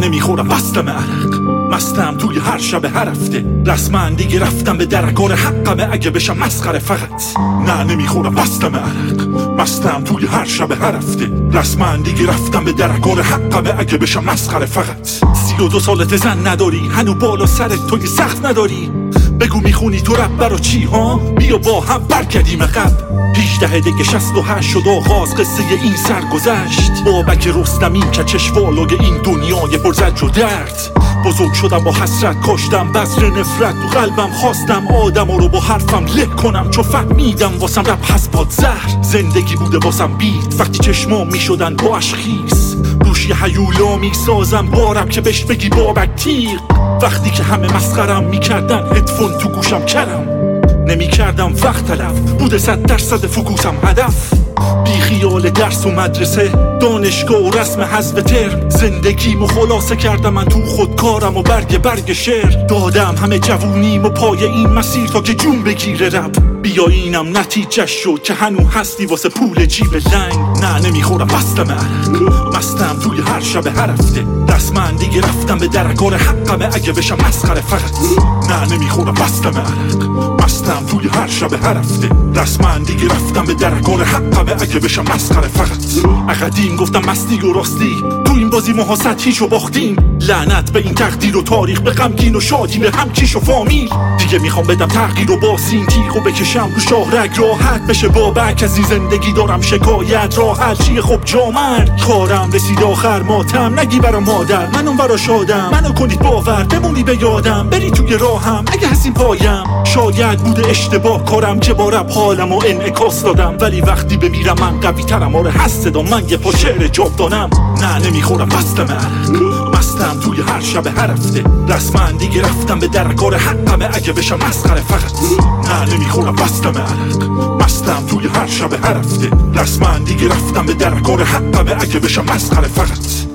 نمیخورم بستم عرق، مستم توی هر شب هر هفته، رسما دیگه رفتم به درکار حقمه اگه بشم مسخره فقط. نه نمیخورم بستم عرق، مستم توی هر شب هر هفته، رسما دیگه رفتم به درکار حقمه اگه بشم مسخره فقط. 32 سالت زن نداری، هنو بالا سرت توی سخت نداری، بگو میخونی تو رب برا چی ها؟ بیا با هم برگردیم قبل. 18 دیگه 68 شد آغاز قصه این سرگذشت، بابک رستمی که چشوالای این دنیای پرزج و درد. بزرگ شدم با حسرت، کاشتم بذر نفرت تو قلبم، خواستم آدم رو با حرفم له کنم، چون فهمیدم واسم رب هست پادزهر. زندگی بوده واسم بید وقتی چشمام میشدن با اشخیص، روش یه هیولا میسازم بارم که بهش بگی بابک تیغ. وقتی که همه مسخرم میکردن هدفون تو گوشم کرم، نمیکردم وقت تلف، بوده 100% فوکوسم هدف. بی خیال درس و مدرسه، دانشگاه و رسم حذف ترم، زندگیمو خلاصه کردم من تو خودکارم و برگ شعر. دادم همه جوونیم و پای این مسیر تا که جون بگیره رب. بیا اینم نتیجه شد که هنو هستی واسه پول جیب لنگ. نه نمیخورم بستم عرق، مستم توی هر شب هر هفته، رسما دیگه رفتم به درکار حقمه اگه بشم مسخره فقط. نه نمیخورم بستم عرق، مستم توی هر شب هر هفته، رسما دیگه رفتم به درکار حقمه اگه بشم مسخره فقط. اقدیم گفتم مستی و راستی، تو این بازی ماها سطحیشو باختیم. لعنت به این تقدیر و تاریخ، به غمگین و شادی، به همکیش و فامیل. دیگه میخوام بدم تغییر و با سین تیغ و بکشم رو شاهرگ راحت بشه بابک. از این زندگی دارم شکایت، راحت چیه خب جامرد. کارم رسید آخر ماتم، نگی برا مادر من اون برا شادم. منو کنید باور بمونی به یادم، بری توی راهم اگه هستیم پایم. شاید بوده اشتباه کارم که با رب حالم و انعکاس دادم، ولی وقتی بمیرم من قوی ترم. آره هست صدا من یه پا شعر جاودانم. نه نمیخورم بستم عرق، مستم توی هر شب هر هفته، رسما دیگه رفتم به درکار حقمه اگه بشم مسخره فقط. نه نمیخورم بستم عرق، مستم توی هر شب هر هفته، رسما دیگه رفتم به درکار حقمه اگه بشم مسخره فقط.